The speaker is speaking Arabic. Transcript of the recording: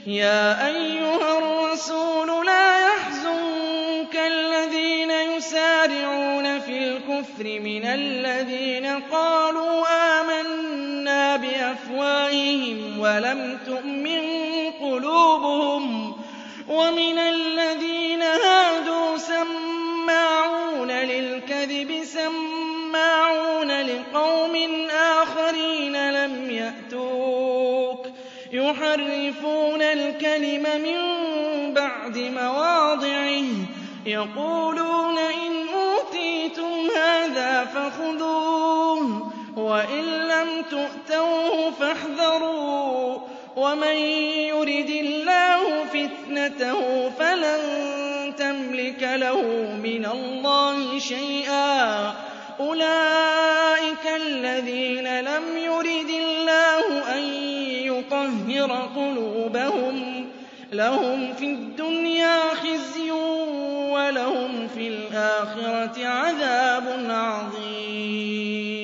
يَا أَيُّهَا الرَّسُولُ لَا يَحْزُنكَ الَّذِينَ يُسَارِعُونَ فِي الْكُفْرِ مِنَ الَّذِينَ قَالُوا آمَنَّا بِأَفْوَاهِهِمْ وَلَمْ تُؤْمِن قُلُوبُهُمْ وَمِنَ الَّذِينَ هَادُوا سَمَّاعُونَ لِلْكَذِبِ سَمَّاعُونَ لِقَوْمٍ آخَرِينَ لَمْ يَأْتُوكَ يُحَرِّفُونَ الْكَلِمَ مِن بَعْدِ مَوَاضِعِهِ يَقُولُونَ إِنْ أُوتِيتُمْ هَٰذَا فَخُذُوهُ وَإِن لَّمْ تُؤْتَوْهُ فَاحْذَرُوا وَمَن يُرِدِ اللَّهُ فِتْنَتَهُ فَلَن تَمْلِكَ لَهُ مِنَ اللَّهِ شَيْئًا أُولَٰئِكَ الَّذِينَ لَمْ يُرِدِ اللَّهُ أَن يُطَهِّرَ قُلُوبَهُمْ لَهُمْ فِي الدُّنْيَا خِزْيٌ وَلَهُمْ فِي الْآخِرَةِ عَذَابٌ عَظِيمٌ